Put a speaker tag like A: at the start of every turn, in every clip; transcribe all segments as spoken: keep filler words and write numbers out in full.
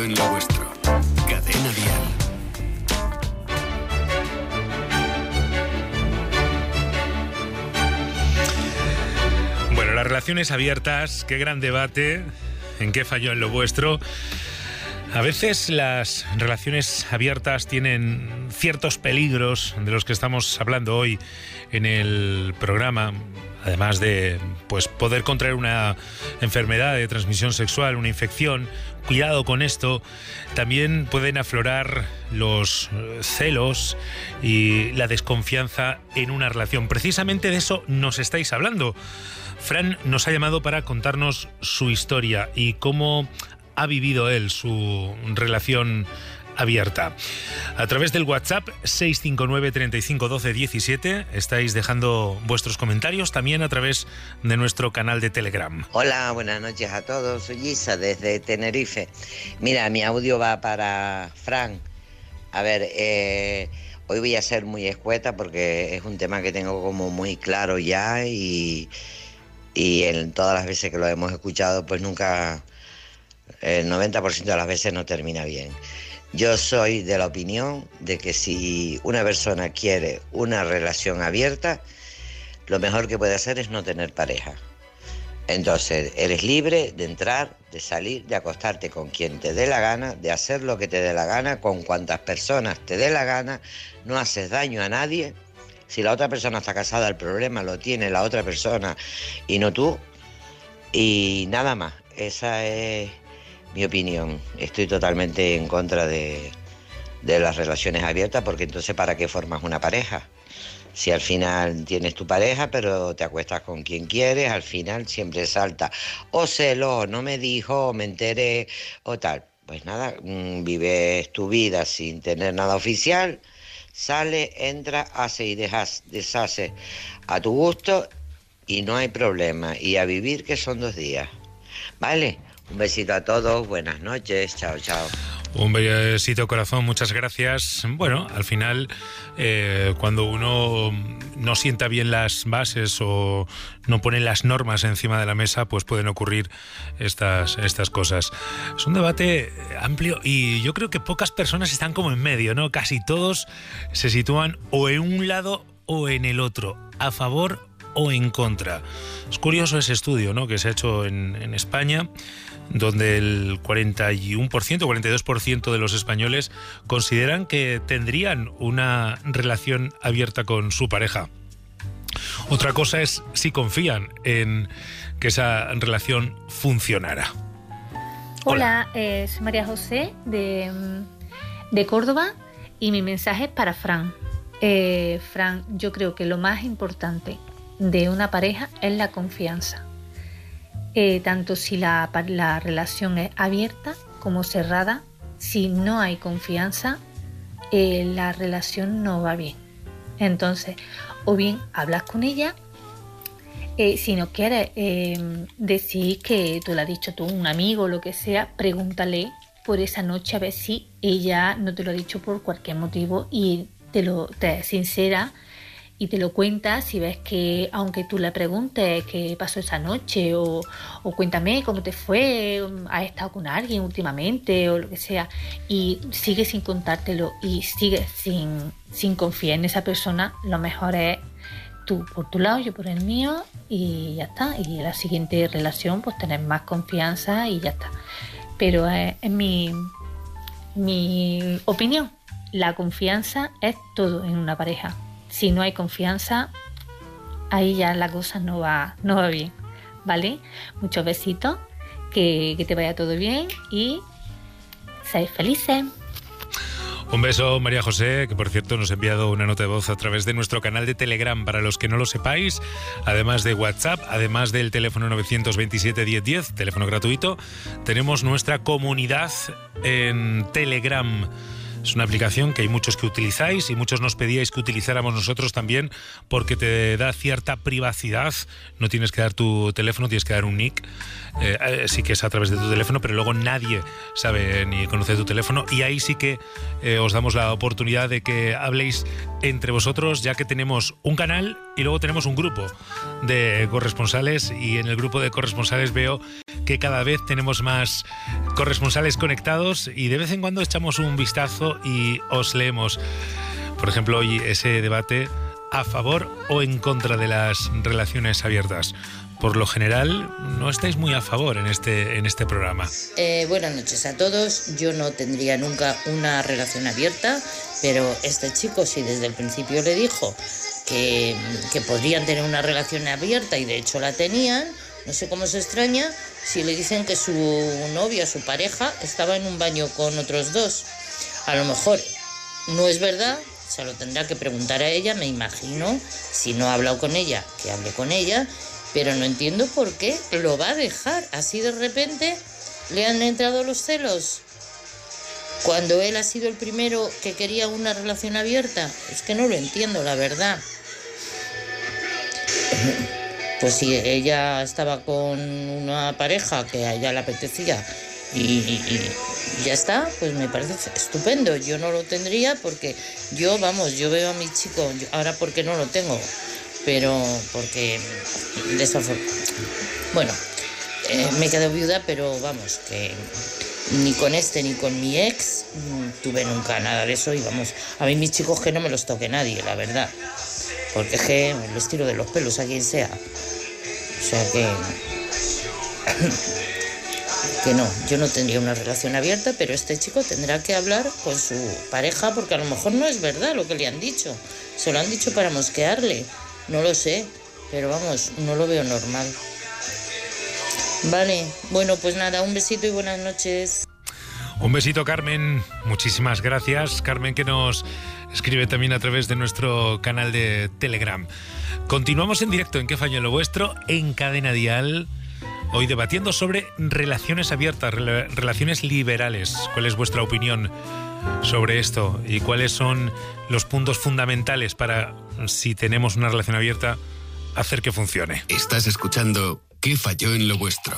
A: falló en lo vuestro. Cadena Dial.
B: Bueno, las relaciones abiertas, qué gran debate, en qué falló en lo vuestro. A veces las relaciones abiertas tienen ciertos peligros de los que estamos hablando hoy en el programa, además de pues poder contraer una enfermedad de transmisión sexual, una infección. Cuidado con esto. También pueden aflorar los celos y la desconfianza en una relación. Precisamente de eso nos estáis hablando. Fran nos ha llamado para contarnos su historia y cómo ha vivido él su relación abierta. A través del WhatsApp seis cinco nueve, treinta y cinco, doce, diecisiete estáis dejando vuestros comentarios, también a través de nuestro canal de Telegram.
C: Hola, buenas noches a todos. Soy Isa desde Tenerife. Mira, mi audio va para Fran. A ver, eh, hoy voy a ser muy escueta porque es un tema que tengo como muy claro ya y, y en todas las veces que lo hemos escuchado pues nunca, el noventa por ciento de las veces no termina bien. Yo soy de la opinión de que si una persona quiere una relación abierta, lo mejor que puede hacer es no tener pareja. Entonces, eres libre de entrar, de salir, de acostarte con quien te dé la gana, de hacer lo que te dé la gana, con cuantas personas te dé la gana, no haces daño a nadie. Si la otra persona está casada, el problema lo tiene la otra persona y no tú. Y nada más, esa es mi opinión. Estoy totalmente en contra de, de las relaciones abiertas, porque entonces ¿para qué formas una pareja? Si al final tienes tu pareja, pero te acuestas con quien quieres, al final siempre salta o celo, o no me dijo, o me enteré, o tal. Pues nada, vives tu vida sin tener nada oficial, sale, entra, hace y dejas, deshace a tu gusto y no hay problema. Y a vivir, que son dos días. ¿Vale? Un besito a todos, buenas noches, chao, chao.
B: Un besito, corazón, muchas gracias. Bueno, al final, eh, cuando uno no sienta bien las bases o no pone las normas encima de la mesa, pues pueden ocurrir estas, estas cosas. Es un debate amplio y yo creo que pocas personas están como en medio, ¿no? Casi todos se sitúan o en un lado o en el otro, a favor o en contra. Es curioso ese estudio, ¿no?, que se ha hecho en, en España, donde el cuarenta y uno por ciento, cuarenta y dos por ciento de los españoles consideran que tendrían una relación abierta con su pareja. Otra cosa es si confían en que esa relación funcionara.
D: Hola, Hola eh, soy María José de, de Córdoba y mi mensaje es para Fran. Eh, Fran, yo creo que lo más importante de una pareja es la confianza. Eh, tanto si la, la relación es abierta como cerrada, si no hay confianza, eh, la relación no va bien. Entonces, o bien hablas con ella, eh, si no quieres eh, decir que tú le has dicho tú, un amigo o lo que sea, pregúntale por esa noche a ver si ella no te lo ha dicho por cualquier motivo y te lo te es sincera y te lo cuentas. Si ves que, aunque tú le preguntes qué pasó esa noche o, o cuéntame cómo te fue, has estado con alguien últimamente o lo que sea, y sigues sin contártelo y sigues sin, sin confiar en esa persona, lo mejor es tú por tu lado, yo por el mío y ya está. Y en la siguiente relación pues tener más confianza y ya está. Pero es, es mi, mi opinión. La confianza es todo en una pareja. Si no hay confianza, ahí ya la cosa no va, no va bien, ¿vale? Muchos besitos, que, que te vaya todo bien y seáis felices.
B: Un beso, María José, que por cierto nos ha enviado una nota de voz a través de nuestro canal de Telegram, para los que no lo sepáis, además de WhatsApp, además del teléfono nueve dos siete, diez diez, teléfono gratuito, tenemos nuestra comunidad en Telegram. Es una aplicación que hay muchos que utilizáis y muchos nos pedíais que utilizáramos nosotros también, porque te da cierta privacidad. No tienes que dar tu teléfono, tienes que dar un nick. Eh, sí que es a través de tu teléfono, pero luego nadie sabe ni conoce tu teléfono. Y ahí sí que eh, os damos la oportunidad de que habléis entre vosotros, ya que tenemos un canal y luego tenemos un grupo de corresponsales, y en el grupo de corresponsales veo que cada vez tenemos más corresponsales conectados y de vez en cuando echamos un vistazo y os leemos. Por ejemplo, hoy ese debate a favor o en contra de las relaciones abiertas. Por lo general, no estáis muy a favor en este, en este programa.
E: Eh, buenas noches a todos. Yo no tendría nunca una relación abierta, pero este chico sí desde el principio le dijo que, que podrían tener una relación abierta y de hecho la tenían. No sé cómo se extraña si le dicen que su novia, su pareja, estaba en un baño con otros dos. A lo mejor no es verdad, se lo tendrá que preguntar a ella, me imagino. Si no ha hablado con ella, que hable con ella. Pero no entiendo por qué lo va a dejar. Así de repente le han entrado los celos. Cuando él ha sido el primero que quería una relación abierta. Es que no lo entiendo, la verdad. Pues si ella estaba con una pareja que a ella le apetecía y, y, y ya está, pues me parece estupendo. Yo no lo tendría porque yo, vamos, yo veo a mi chico, ahora porque no lo tengo, pero porque desafortunadamente, bueno, eh, me he quedado viuda, pero vamos, que ni con este ni con mi ex tuve nunca nada de eso y vamos, a mí mis chicos que no me los toque nadie, la verdad, porque es que les tiro de los pelos a quien sea, o sea que que no, yo no tendría una relación abierta, pero este chico tendrá que hablar con su pareja porque a lo mejor no es verdad lo que le han dicho, se lo han dicho para mosquearle. No lo sé, pero vamos, no lo veo normal. Vale, bueno, pues nada, un besito y buenas noches.
B: Un besito, Carmen. Muchísimas gracias. Carmen, que nos escribe también a través de nuestro canal de Telegram. Continuamos en directo en ¿Qué falló en lo vuestro? En Cadena Dial. Hoy debatiendo sobre relaciones abiertas, rela- relaciones liberales. ¿Cuál es vuestra opinión sobre esto? ¿Y cuáles son los puntos fundamentales para, si tenemos una relación abierta, hacer que funcione?
A: Estás escuchando ¿Qué falló en lo vuestro?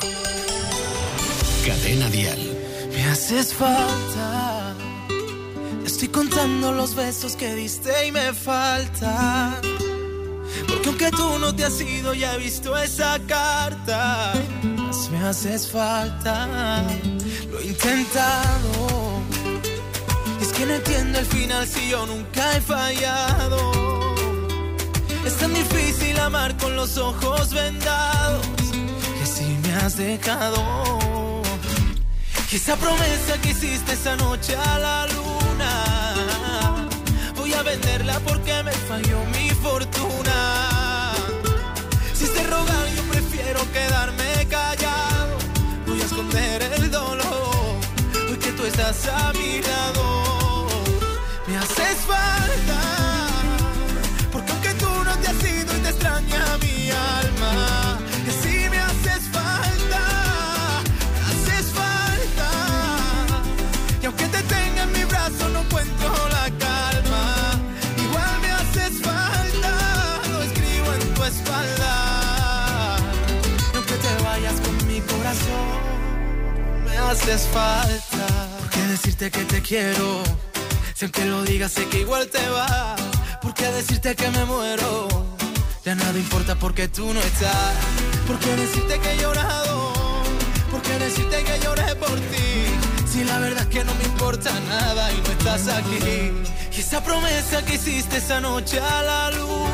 A: Cadena Dial.
F: Me haces falta. Estoy contando los besos que diste y me falta. Porque aunque tú no te has ido, ya he visto esa carta. Más me haces falta. Lo he intentado. Es que no entiendo el final si yo nunca he fallado. Es tan difícil amar con los ojos vendados que si me has dejado. Y esa promesa que hiciste esa noche a la luna, voy a venderla porque me falló mi fortuna. Si te rogar yo prefiero quedarme callado. Voy a esconder el dolor hoy que tú estás a mi lado. Me haces falta, porque aunque tú no te has ido y te extraña mi alma, que sí me haces falta, me haces falta. Y aunque te tenga en mi brazo no encuentro la calma, igual me haces falta, lo escribo en tu espalda. Y aunque te vayas con mi corazón, me haces falta. ¿Por qué decirte que te quiero? Si aunque lo digas sé que igual te vas. ¿Por qué decirte que me muero? Ya nada importa porque tú no estás. ¿Por qué decirte que he llorado? ¿Por qué decirte que lloré por ti? Si la verdad es que no me importa nada y no estás aquí. Y esa promesa que hiciste esa noche a la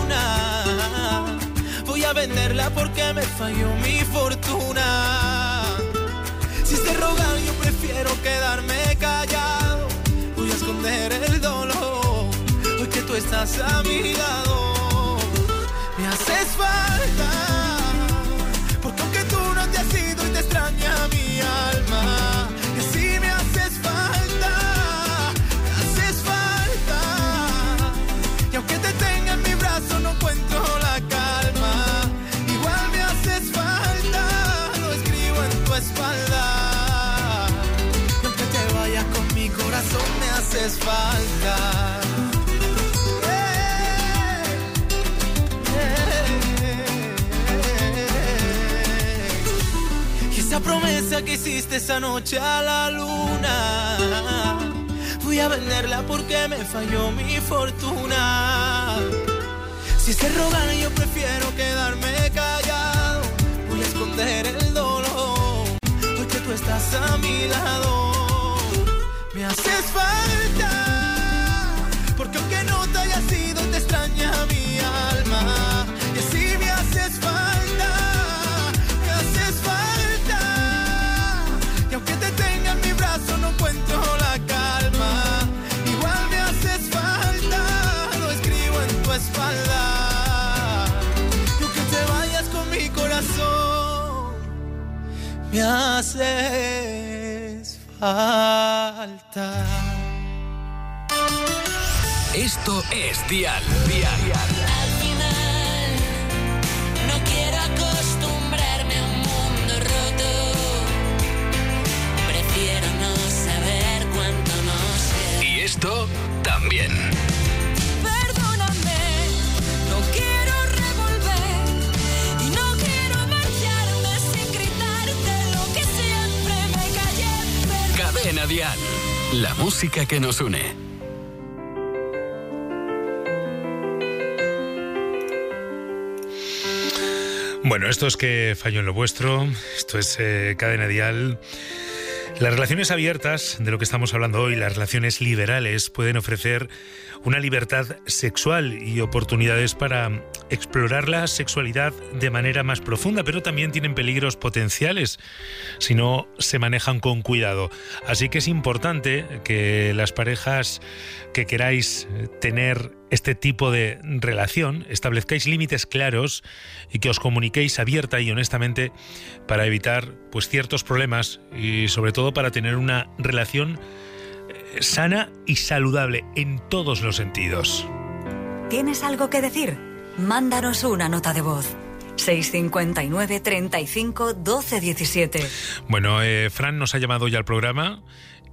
F: luna, voy a venderla porque me falló mi fortuna. Si te rogan yo prefiero quedarme callado. Voy a esconder el dolor hoy que tú estás a mi lado. Me haces falta, porque aunque tú no te has ido y te extraña mi alma, que sí me haces falta, me haces falta. Y aunque te tenga en mi brazo no encuentro la calma, igual me haces falta, lo escribo en tu espalda. Y aunque te vayas con mi corazón me haces falta. Esa promesa que hiciste esa noche a la luna, voy a venderla porque me falló mi fortuna. Si se rogar yo prefiero quedarme callado. Voy a esconder el dolor, hoy que tú estás a mi lado. Me haces falta, porque aunque no te haya sido, te extraña mi alma. Y así me haces falta, me haces falta. Y aunque te tenga en mi brazo no encuentro la calma. Igual me haces falta, lo escribo en tu espalda. Y aunque te vayas con mi corazón, me haces falta.
A: Esto es Dial. Dial.
G: Al final, no quiero acostumbrarme a un mundo roto. Prefiero no saber cuánto no sé.
A: Y esto también.
G: Perdóname, no quiero revolver y no quiero marcharme sin gritarte lo que siempre me callé.
A: Cadena Dial. La música que nos une.
B: Bueno, esto es Que falló en lo vuestro, esto es eh, Cadena Dial. Las relaciones abiertas, de lo que estamos hablando hoy, las relaciones liberales, pueden ofrecer una libertad sexual y oportunidades para explorar la sexualidad de manera más profunda, pero también tienen peligros potenciales si no se manejan con cuidado. Así que es importante que las parejas que queráis tener este tipo de relación establezcáis límites claros y que os comuniquéis abierta y honestamente para evitar pues ciertos problemas y sobre todo para tener una relación sana y saludable en todos los sentidos.
H: ¿Tienes algo que decir? Mándanos una nota de voz. seis cinco nueve, treinta y cinco, doce, diecisiete.
B: Bueno, eh, Fran nos ha llamado ya al programa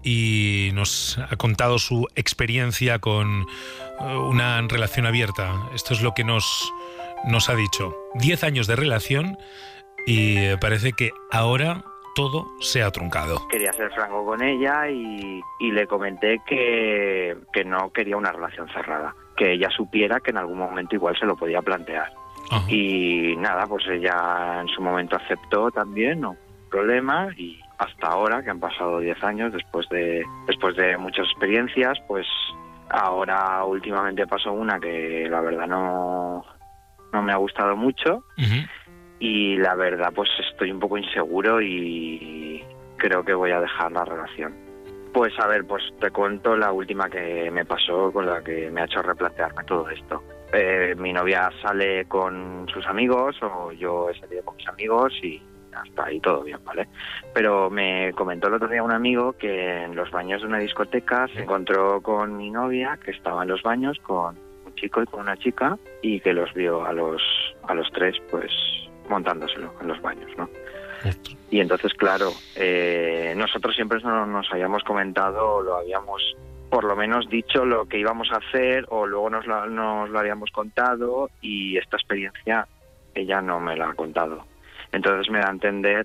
B: y nos ha contado su experiencia con una relación abierta. Esto es lo que nos, nos ha dicho. Diez años de relación y parece que ahora todo se ha truncado.
I: Quería ser franco con ella y, y le comenté que, que no quería una relación cerrada, que ella supiera que en algún momento igual se lo podía plantear. Ajá. Y nada, pues ella en su momento aceptó también, no problema, y hasta ahora, que han pasado diez años después de después de muchas experiencias, pues ahora últimamente pasó una que la verdad no, no me ha gustado mucho. Uh-huh. Y la verdad, pues estoy un poco inseguro y creo que voy a dejar la relación. Pues a ver, pues te cuento la última que me pasó, con la que me ha hecho replantearme todo esto. Eh, mi novia sale con sus amigos o yo he salido con mis amigos y hasta ahí todo bien, ¿vale? Pero me comentó el otro día un amigo que en los baños de una discoteca se encontró con mi novia, que estaba en los baños con un chico y con una chica, y que los vio a los, a los tres, pues montándoselo en los baños, ¿no? Y entonces, claro, eh, nosotros siempre no nos habíamos comentado, lo habíamos por lo menos dicho lo que íbamos a hacer, o luego nos lo, nos lo habíamos contado, y esta experiencia ella no me la ha contado. Entonces me da a entender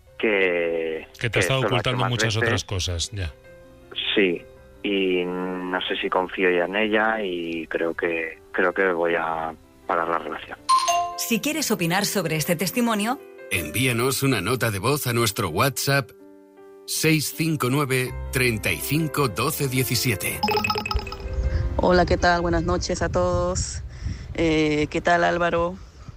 I: que...
B: Que te que ha estado ocultando muchas veces. Otras cosas, ya.
I: Sí, y no sé si confío ya en ella y creo que creo que voy a parar la relación.
H: Si quieres opinar sobre este testimonio,
A: envíanos una nota de voz a nuestro WhatsApp seis cinco nueve, treinta y cinco, doce, diecisiete.
J: Hola, ¿qué tal? Buenas noches a todos. Eh, ¿Qué tal, Álvaro?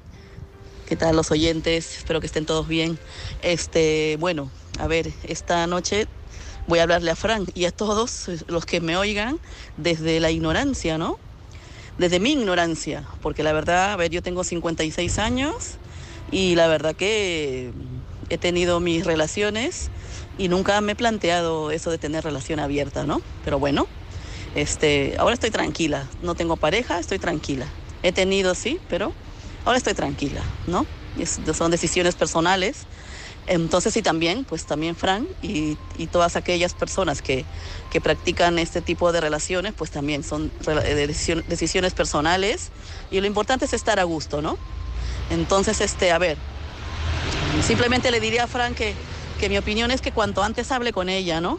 J: ¿Qué tal los oyentes? Espero que estén todos bien. Este, bueno, a ver, esta noche voy a hablarle a Fran y a todos los que me oigan desde la ignorancia, ¿no? Desde mi ignorancia, porque la verdad, a ver, yo tengo cincuenta y seis años y la verdad que he tenido mis relaciones y nunca me he planteado eso de tener relación abierta, ¿no? Pero bueno, este, ahora estoy tranquila, no tengo pareja, estoy tranquila. He tenido, sí, pero ahora estoy tranquila, ¿no? Es, son decisiones personales. Entonces, sí, también, pues también Fran y, y todas aquellas personas que, que practican este tipo de relaciones, pues también son decisión, decisiones personales y lo importante es estar a gusto, ¿no? Entonces, este, a ver, simplemente le diría a Fran que, que mi opinión es que cuanto antes hable con ella, ¿no?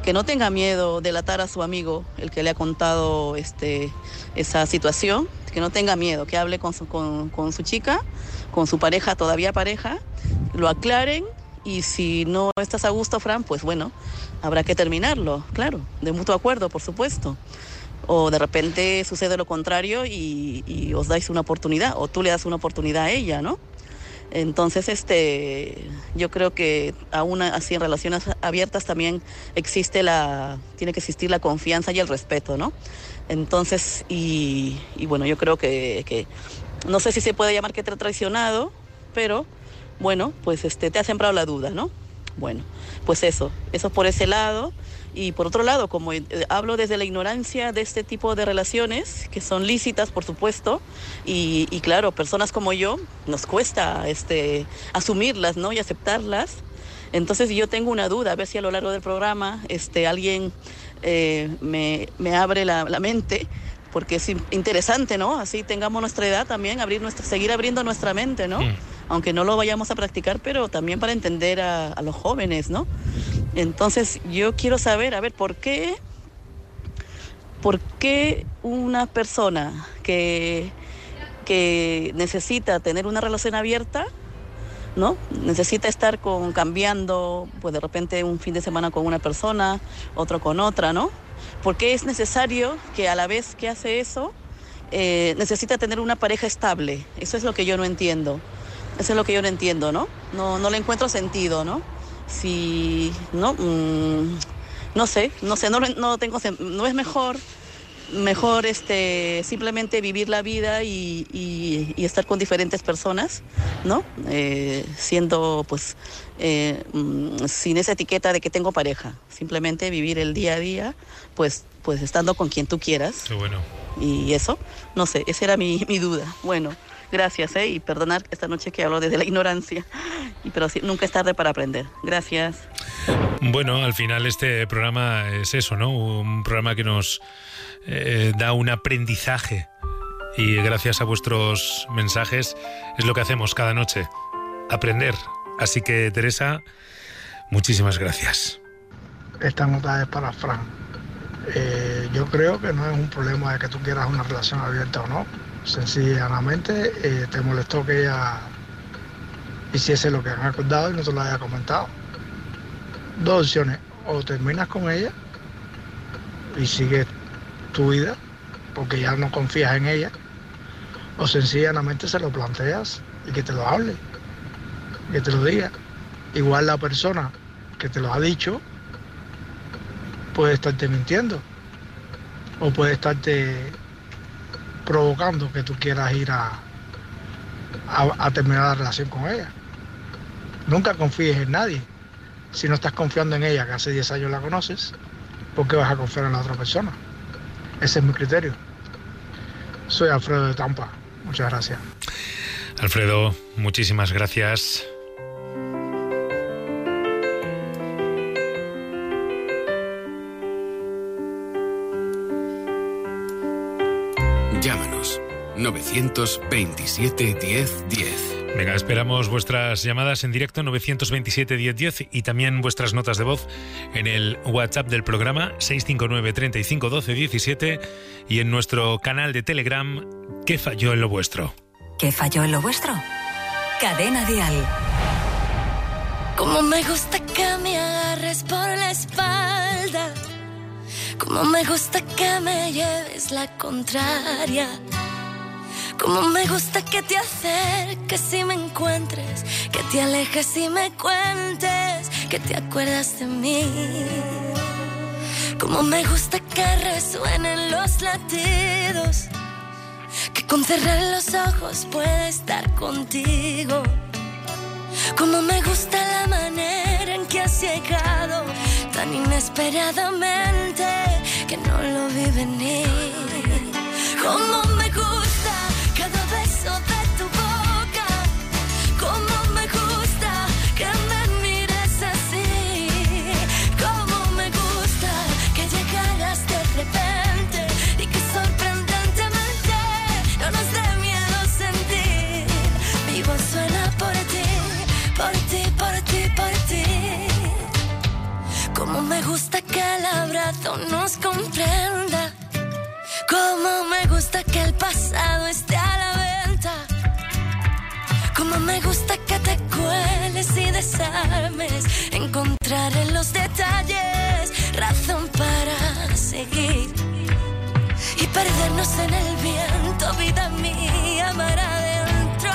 J: que no tenga miedo de delatar a su amigo, el que le ha contado este, esa situación, que no tenga miedo, que hable con su, con, con su chica, con su pareja, todavía pareja, lo aclaren, y si no estás a gusto, Fran, pues bueno, habrá que terminarlo, claro, de mutuo acuerdo, por supuesto. O de repente sucede lo contrario y, y os dais una oportunidad, o tú le das una oportunidad a ella, ¿no? Entonces, este, yo creo que aún así en relaciones abiertas también existe la, tiene que existir la confianza y el respeto, ¿no? Entonces, y, y bueno, yo creo que, que, no sé si se puede llamar que te ha traicionado, pero bueno, pues este, te ha sembrado la duda, ¿no? Bueno, pues eso, eso por ese lado. Y por otro lado, como eh, hablo desde la ignorancia de este tipo de relaciones, que son lícitas, por supuesto, y, y claro, personas como yo, nos cuesta este, asumirlas, ¿no? Y aceptarlas. Entonces yo tengo una duda, a ver si a lo largo del programa este, alguien eh, me, me abre la, la mente, porque es interesante, ¿no? Así tengamos nuestra edad también, abrir nuestra, seguir abriendo nuestra mente, ¿no? Mm. Aunque no lo vayamos a practicar, pero también para entender a, a los jóvenes, ¿no? Entonces yo quiero saber, a ver, ¿por qué, por qué una persona que, que necesita tener una relación abierta, ¿no? Necesita estar con, cambiando, pues de repente un fin de semana con una persona, otro con otra, ¿no? ¿Por qué es necesario que a la vez que hace eso, eh, necesita tener una pareja estable? Eso es lo que yo no entiendo. Eso es lo que yo no entiendo, ¿no? No, no le encuentro sentido, ¿no? Si, no, mm, no sé, no sé, no, no tengo, no es mejor, mejor este, simplemente vivir la vida y, y, y estar con diferentes personas, ¿no? Eh, siendo, pues, eh, mm, sin esa etiqueta de que tengo pareja, simplemente vivir el día a día, pues, pues estando con quien tú quieras.
B: Qué bueno.
J: Y eso, no sé, esa era mi, mi duda. Bueno. Gracias, ¿eh? Y perdonar esta noche que hablo desde la ignorancia, y, pero sí, nunca es tarde para aprender. Gracias.
B: Bueno, al final este programa es eso, ¿no? Un programa que nos eh, da un aprendizaje, y gracias a vuestros mensajes es lo que hacemos cada noche, aprender. Así que, Teresa, muchísimas gracias.
K: Esta nota es para Fran. Eh, yo creo que no es un problema de que tú quieras una relación abierta o no. Sencillamente eh, te molestó que ella hiciese lo que han acordado y no te lo haya comentado. Dos opciones: o terminas con ella y sigues tu vida porque ya no confías en ella, o sencillamente se lo planteas y que te lo hable, que te lo diga. Igual la persona que te lo ha dicho puede estarte mintiendo, o puede estarte provocando que tú quieras ir a, a, a terminar la relación con ella. Nunca confíes en nadie. Si no estás confiando en ella, que hace diez años la conoces, ¿por qué vas a confiar en la otra persona? Ese es mi criterio. Soy Alfredo de Tampa. Muchas gracias.
B: Alfredo, muchísimas gracias.
A: Llámanos novecientos veintisiete diez diez.
B: Venga, esperamos vuestras llamadas en directo novecientos veintisiete diez diez y también vuestras notas de voz en el WhatsApp del programa seis cinco nueve, treinta y cinco, doce, diecisiete y en nuestro canal de Telegram ¿Qué falló en lo vuestro?
H: ¿Qué falló en lo vuestro? Cadena Dial.
G: Como me gusta que me agarres por la espalda, como me gusta que me lleves la contraria, como me gusta que te acerques y me encuentres, que te alejes y me cuentes que te acuerdas de mí. Como me gusta que resuenen los latidos, que con cerrar los ojos pueda estar contigo. Como me gusta la manera en que has llegado tan inesperadamente que no lo vi venir. Como me gusta cada beso de tu boca, como me gusta que me mires así, como me gusta que llegaras de repente y que sorprendentemente no nos dé miedo sentir. Mi voz suena por ti, por ti, por ti, por ti. Como me gusta que razón nos comprenda. Cómo me gusta que el pasado esté a la venta. Cómo me gusta que te cueles y desarmes. Encontrar en los detalles razón para seguir. Y perdernos en el viento, vida mía, mar adentro.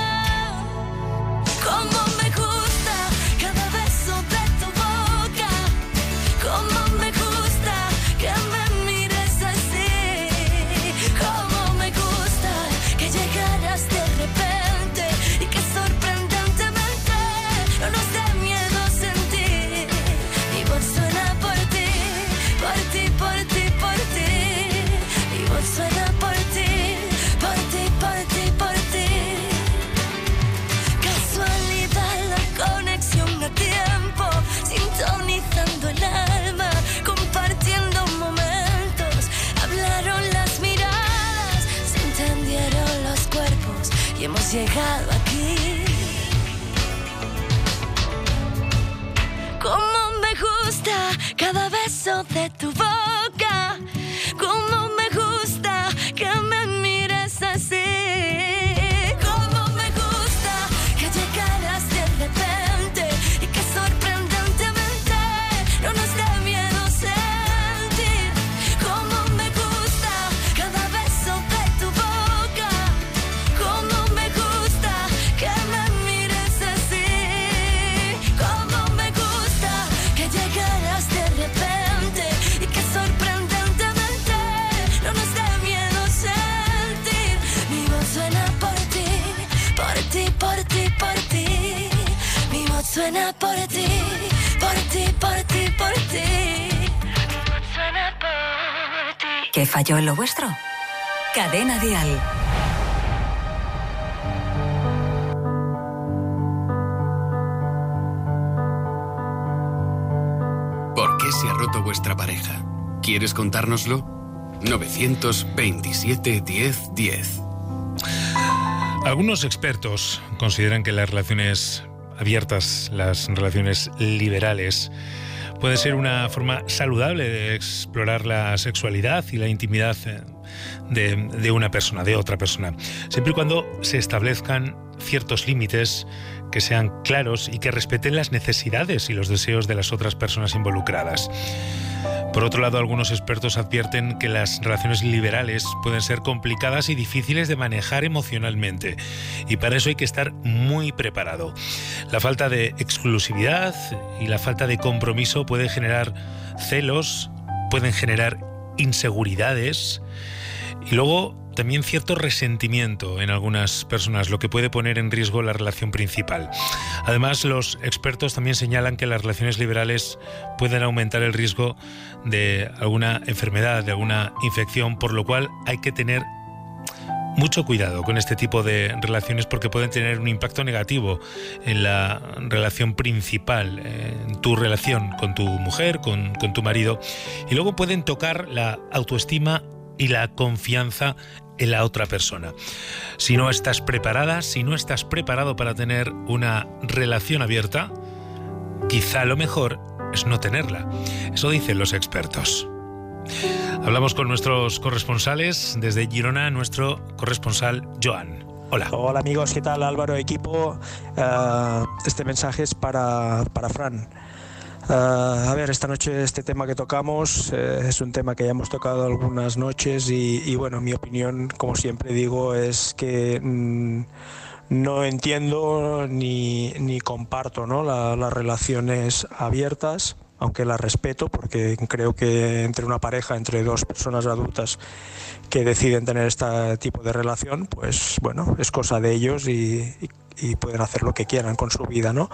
G: Cómo me gusta cada beso de tu boca. Cómo me gusta que me mires así. Cómo me gusta que llegaras de repente y que sorprendentemente no nos dé miedo sentir. Mi voz suena por ti, por ti, por ti, por ti. Mi voz suena por ti, por ti, por ti, por ti. Casualidad, la conexión a tiempo, sintonizando el alma, compartiendo momentos. Hablaron las miradas, se entendieron los cuerpos y hemos llegado aquí. Cómo me gusta cada beso de tu boca. Cómo me gusta que me mires así. Cómo me gusta que llegaras de repente y que sorprendentemente no nos dé miedo sentir. Cómo me gusta cada beso de tu boca. Cómo me gusta que me mires así. Cómo me gusta que llegaras de repente y que sorprendentemente no nos dé miedo sentir. Mi voz suena por ti, por ti, por ti, por ti. Mi voz suena por ti, por ti, por ti, por ti. Mi voz suena por ti.
H: ¿Qué falló en lo vuestro? Cadena Dial.
A: ¿Por qué se ha roto vuestra pareja? ¿Quieres contárnoslo? novecientos veintisiete diez diez.
B: Algunos expertos consideran que las relaciones abiertas, las relaciones liberales, pueden ser una forma saludable de explorar la sexualidad y la intimidad de, de una persona, de otra persona, siempre y cuando se establezcan ciertos límites que sean claros y que respeten las necesidades y los deseos de las otras personas involucradas. Por otro lado, algunos expertos advierten que las relaciones liberales pueden ser complicadas y difíciles de manejar emocionalmente, y para eso hay que estar muy preparado. La falta de exclusividad y la falta de compromiso puede generar celos, pueden generar inseguridades y luego también cierto resentimiento en algunas personas, lo que puede poner en riesgo la relación principal. Además, los expertos también señalan que las relaciones liberales pueden aumentar el riesgo de alguna enfermedad, de alguna infección, por lo cual hay que tener mucho cuidado con este tipo de relaciones porque pueden tener un impacto negativo en la relación principal, en tu relación con tu mujer, con, con tu marido, y luego pueden tocar la autoestima y la confianza en la otra persona. Si no estás preparada, si no estás preparado para tener una relación abierta, quizá lo mejor es no tenerla. Eso dicen los expertos. Hablamos con nuestros corresponsales. Desde Girona, nuestro corresponsal Joan. Hola.
L: Hola amigos, ¿qué tal? Álvaro, equipo. Uh, este mensaje es para, para Fran. Uh, a ver, esta noche este tema que tocamos eh, es un tema que ya hemos tocado algunas noches y, y bueno, mi opinión, como siempre digo, es que mmm, no entiendo ni, ni comparto, ¿no? La, las relaciones abiertas, aunque las respeto porque creo que entre una pareja, entre dos personas adultas que deciden tener este tipo de relación, pues bueno, es cosa de ellos y, y, y pueden hacer lo que quieran con su vida, ¿no?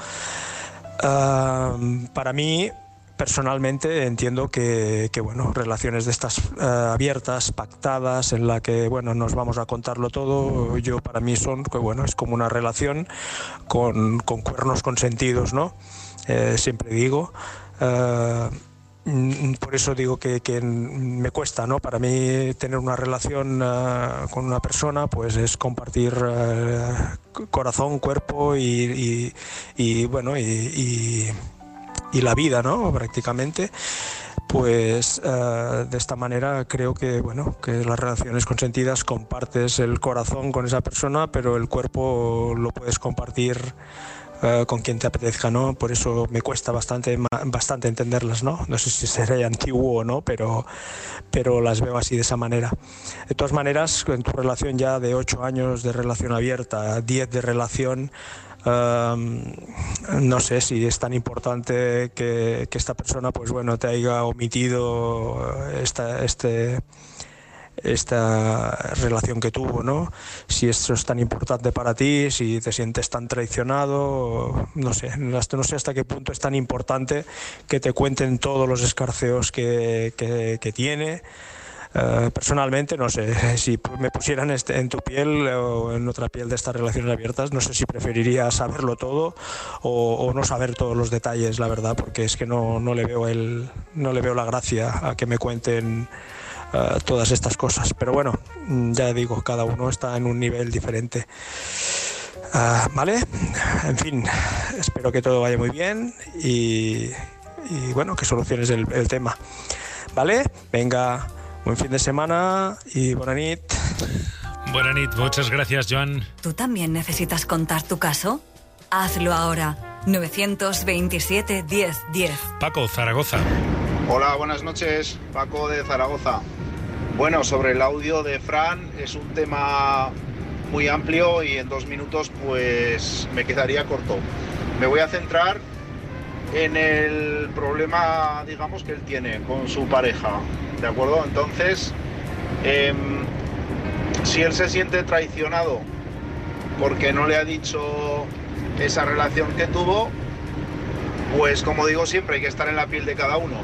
L: Uh, para mí, personalmente, entiendo que, que bueno, relaciones de estas uh, abiertas, pactadas, en la que bueno, nos vamos a contarlo todo, yo para mí son, que bueno, es como una relación con, con cuernos consentidos, ¿no? Eh, siempre digo. Uh, por eso digo que, que me cuesta, ¿no? Para mí tener una relación uh, con una persona pues es compartir uh, corazón, cuerpo y, y, y bueno y, y, y la vida, ¿no? Prácticamente. pues uh, de esta manera creo que, bueno, que las relaciones consentidas compartes el corazón con esa persona, pero el cuerpo lo puedes compartir Uh, con quien te apetezca, ¿no? Por eso me cuesta bastante bastante entenderlas, ¿no? No sé si seré antiguo o no, pero, pero las veo así, de esa manera. De todas maneras, en tu relación ya de ocho años de relación abierta, diez de relación, uh, no sé si es tan importante que, que esta persona, pues bueno, te haya omitido esta, este... esta relación que tuvo, ¿no? Si eso es tan importante para ti, si te sientes tan traicionado, no sé, no sé hasta qué punto es tan importante que te cuenten todos los escarceos que, que, que tiene. Uh, personalmente, no sé, si me pusieran este, en tu piel o en otra piel de estas relaciones abiertas, no sé si preferiría saberlo todo o, o no saber todos los detalles, la verdad, porque es que no, no le veo el, no le veo la gracia a que me cuenten Uh, todas estas cosas, pero bueno, ya digo, cada uno está en un nivel diferente, uh, ¿vale? En fin, espero que todo vaya muy bien y, y bueno, que soluciones el, el tema, ¿vale? Venga, buen fin de semana y buena nit.
B: Buena nit, muchas gracias, Joan.
H: ¿Tú también necesitas contar tu caso? Hazlo ahora. nueve veintisiete, diez, diez.
B: Paco, Zaragoza.
M: Hola, buenas noches, Paco de Zaragoza. Bueno, sobre el audio de Fran, es un tema muy amplio y en dos minutos pues me quedaría corto. Me voy a centrar en el problema, digamos, que él tiene con su pareja, ¿de acuerdo? Entonces, eh, si él se siente traicionado porque no le ha dicho esa relación que tuvo, pues como digo siempre, hay que estar en la piel de cada uno.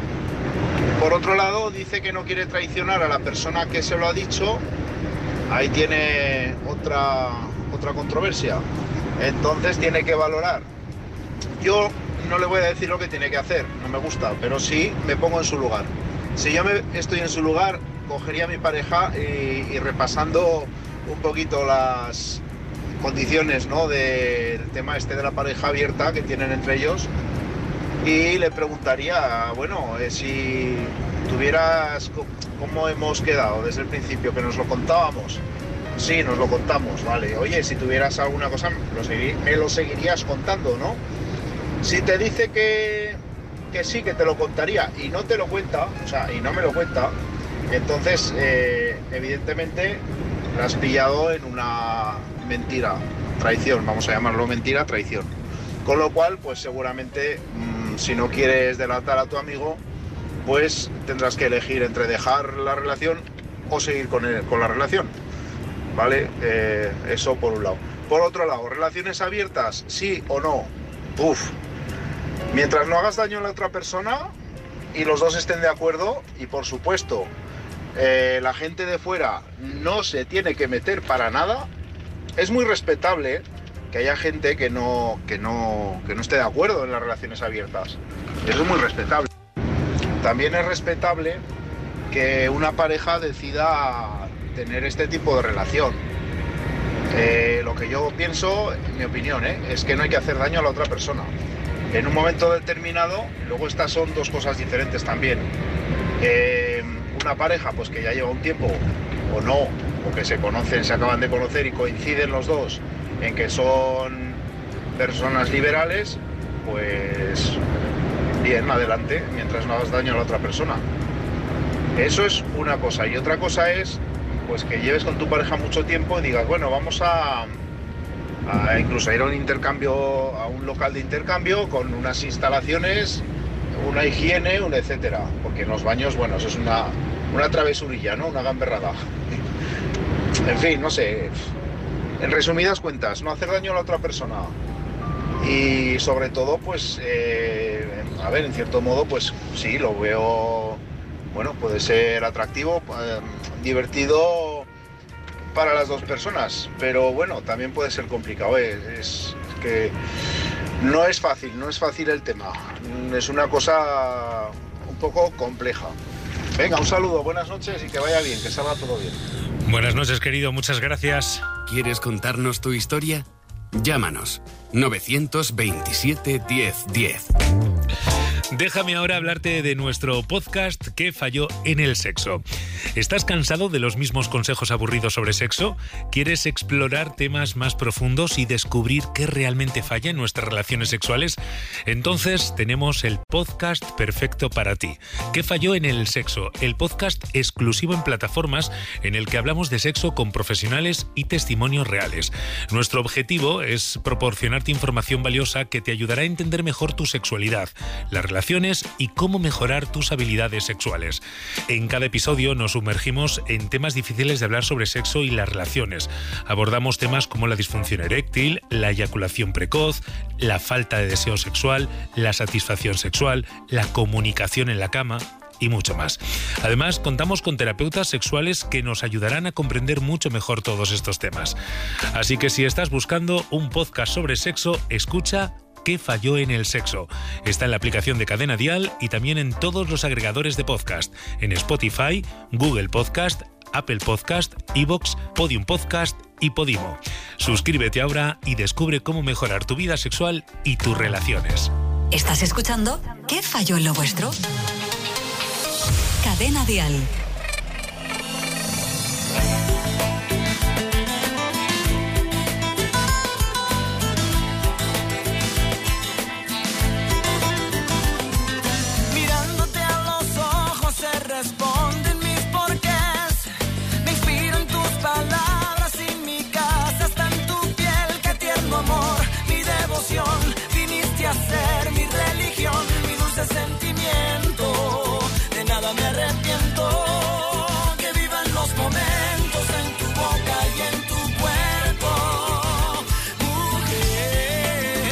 M: Por otro lado, dice que no quiere traicionar a la persona que se lo ha dicho. Ahí tiene otra, otra controversia. Entonces tiene que valorar. Yo no le voy a decir lo que tiene que hacer, no me gusta, pero sí me pongo en su lugar. Si yo me, estoy en su lugar, cogería a mi pareja y, y repasando un poquito las condiciones, ¿no?, del tema este de la pareja abierta que tienen entre ellos, y le preguntaría, bueno, eh, si tuvieras, ¿cómo hemos quedado desde el principio? ¿Que nos lo contábamos? Sí, nos lo contamos, vale. Oye, si tuvieras alguna cosa, lo segui- me lo seguirías contando, ¿no? Si te dice que, que sí, que te lo contaría y no te lo cuenta, o sea, y no me lo cuenta, entonces, eh, evidentemente, la has pillado en una mentira, traición, vamos a llamarlo mentira, traición. Con lo cual, pues seguramente, mmm, si no quieres delatar a tu amigo, pues tendrás que elegir entre dejar la relación o seguir con, el, con la relación, ¿vale? Eh, eso por un lado. Por otro lado, relaciones abiertas, sí o no, uf. Mientras no hagas daño a la otra persona y los dos estén de acuerdo, y por supuesto, eh, la gente de fuera no se tiene que meter para nada, es muy respetable que haya gente que no, que no, que no esté de acuerdo en las relaciones abiertas. Eso es muy respetable. También es respetable que una pareja decida tener este tipo de relación. Eh, lo que yo pienso, en mi opinión, ¿eh? es que no hay que hacer daño a la otra persona. En un momento determinado, luego estas son dos cosas diferentes también. Eh, una pareja pues que ya lleva un tiempo, o no, o que se conocen, se acaban de conocer y coinciden los dos en que son personas liberales, pues bien, adelante, mientras no hagas daño a la otra persona. Eso es una cosa. Y otra cosa es pues que lleves con tu pareja mucho tiempo y digas, bueno, vamos a, a incluso ir a un intercambio, a un local de intercambio con unas instalaciones, una higiene, un etcétera. Porque en los baños, bueno, eso es una, una travesurilla, ¿no? Una gamberrada. En fin, no sé. En resumidas cuentas, no hacer daño a la otra persona. Y sobre todo, pues, eh, a ver, en cierto modo, pues sí, lo veo, bueno, puede ser atractivo, eh, divertido para las dos personas, pero bueno, también puede ser complicado, eh, es, es que no es fácil, no es fácil el tema, es una cosa un poco compleja. Venga, un saludo, buenas noches y que vaya bien, que salga todo bien.
B: Buenas noches, querido, muchas gracias.
A: ¿Quieres contarnos tu historia? Llámanos nueve veintisiete, diez, diez.
B: Déjame ahora hablarte de nuestro podcast ¿Qué falló en el sexo? ¿Estás cansado de los mismos consejos aburridos sobre sexo? ¿Quieres explorar temas más profundos y descubrir qué realmente falla en nuestras relaciones sexuales? Entonces tenemos el podcast perfecto para ti. ¿Qué falló en el sexo? El podcast exclusivo en plataformas en el que hablamos de sexo con profesionales y testimonios reales. Nuestro objetivo es proporcionarte información valiosa que te ayudará a entender mejor tu sexualidad, las relaciones y cómo mejorar tus habilidades sexuales. En cada episodio nos sumergimos en temas difíciles de hablar sobre sexo y las relaciones. Abordamos temas como la disfunción eréctil, la eyaculación precoz, la falta de deseo sexual, la satisfacción sexual, la comunicación en la cama y mucho más. Además, contamos con terapeutas sexuales que nos ayudarán a comprender mucho mejor todos estos temas. Así que si estás buscando un podcast sobre sexo, escucha ¿Qué falló en el sexo? Está en la aplicación de Cadena Dial y también en todos los agregadores de podcast, en Spotify, Google Podcast, Apple Podcast, iVoox, Podium Podcast y Podimo. Suscríbete ahora y descubre cómo mejorar tu vida sexual y tus relaciones.
H: ¿Estás escuchando ¿Qué falló en lo vuestro? Cadena Dial.
F: Responden mis porqués, me inspiro en tus palabras y mi casa está en tu piel. Qué tierno amor, mi devoción, viniste a ser mi religión, mi dulce sentimiento, de nada me arrepiento. Que vivan los momentos en tu boca y en tu cuerpo, mujer.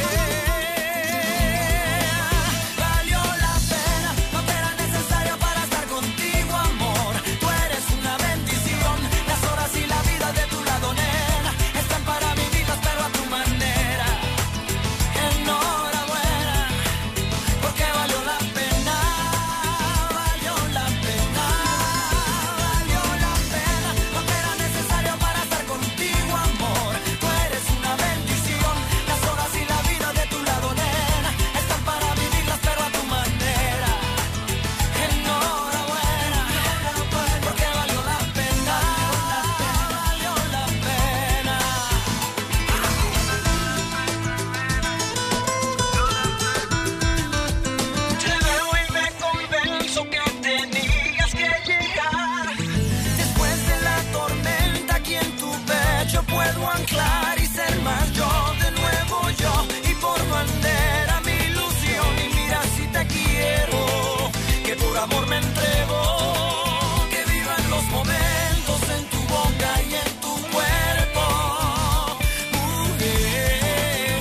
F: Valió la pena, no te era necesario para estar contigo, amor. Tú eres una bendición, las horas y la vida de tu lado, nena, están para vivirlas pero a tu manera. Enhorabuena, porque valió la pena, valió la pena, valió la pena. No te era necesario para estar contigo, amor. Tú eres una bendición, las horas y la vida de tu lado, nena, están para vivirlas pero a tu manera. Enhorabuena, porque valió la pena, valió la pena. Te veo y me convenzo que tenías que llegar. Después de la tormenta, aquí en tu pecho puedo anclar y ser más yo, de nuevo yo, y por bandera mi ilusión. Y mira si te quiero, que por amor me entrego. Que vivan los momentos en tu boca y en tu cuerpo, mujer.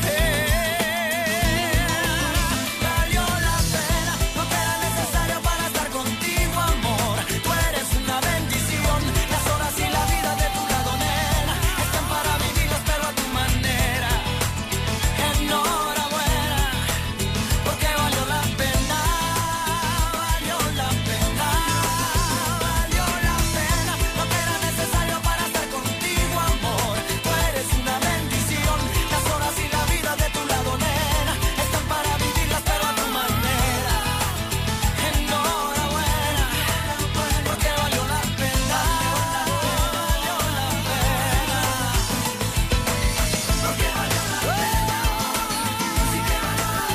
F: Valió la pena, no te era necesario para estar contigo, amor. Tú eres una bendición, las horas y la vida de tu lado, nena, están para vivirlas pero a tu manera. Enhorabuena, porque valió la pena, valió la pena, valió la pena. No te era necesario para estar contigo, amor. Tú eres una bendición, las horas y la vida de tu lado, nena, están para vivirlas pero a tu manera. Enhorabuena, porque valió la pena, valió la pena, porque valió la pena, sí que valió la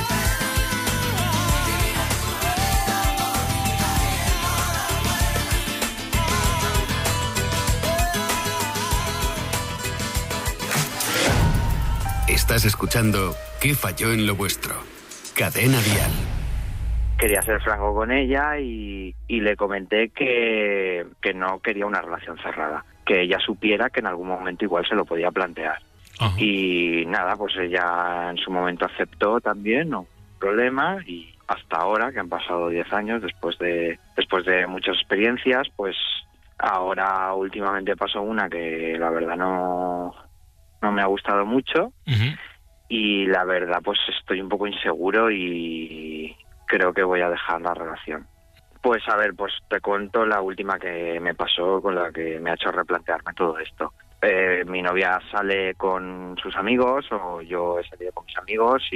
A: Estás escuchando ¿Qué falló en lo vuestro? Cadena Dial.
I: Quería ser franco con ella y, y le comenté que, que no quería una relación cerrada, que ella supiera que en algún momento igual se lo podía plantear.
B: Ajá.
I: Y nada, pues ella en su momento aceptó también, no problema, y hasta ahora, que han pasado diez años después de después de muchas experiencias, pues ahora últimamente pasó una que la verdad no, no me ha gustado mucho.
B: Uh-huh.
I: Y la verdad pues estoy un poco inseguro y creo que voy a dejar la relación. Pues a ver, pues te cuento la última que me pasó, con la que me ha hecho replantearme todo esto. Eh, mi novia sale con sus amigos o yo he salido con mis amigos y,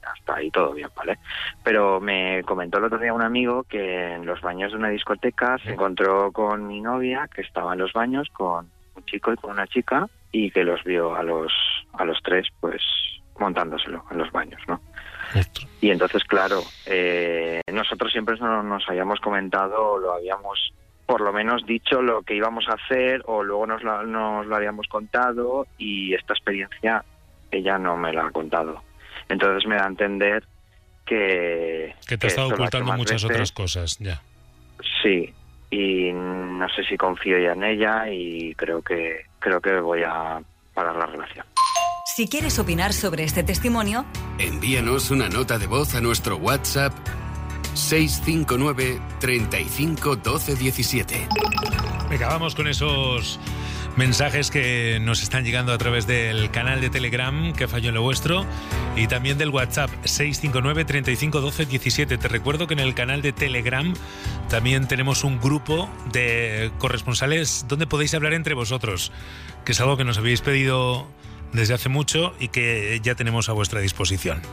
I: hasta ahí todo bien, ¿vale? Pero me comentó el otro día un amigo que en los baños de una discoteca se encontró con mi novia, que estaba en los baños con un chico y con una chica, y que los vio a los a los tres, pues, montándoselo en los baños, ¿no? Y entonces, claro, eh, nosotros siempre nos, nos habíamos comentado, lo habíamos por lo menos dicho lo que íbamos a hacer, o luego nos lo, nos lo habíamos contado, y esta experiencia ella no me la ha contado. Entonces me da a entender que...
B: Que te ha estado ocultando muchas
I: veces.
B: otras cosas, ya.
I: Sí, y no sé si confío ya en ella, y creo que creo que voy a parar la relación.
H: Si quieres opinar sobre este testimonio,
A: envíanos una nota de voz a nuestro WhatsApp seis cinco nueve, treinta y cinco, doce diecisiete.
B: Venga, vamos con esos mensajes que nos están llegando a través del canal de Telegram, que falló en lo vuestro, y también del WhatsApp seis cinco nueve, treinta y cinco, doce diecisiete. Te recuerdo que en el canal de Telegram también tenemos un grupo de corresponsales donde podéis hablar entre vosotros, que es algo que nos habéis pedido desde hace mucho y que ya tenemos a vuestra disposición.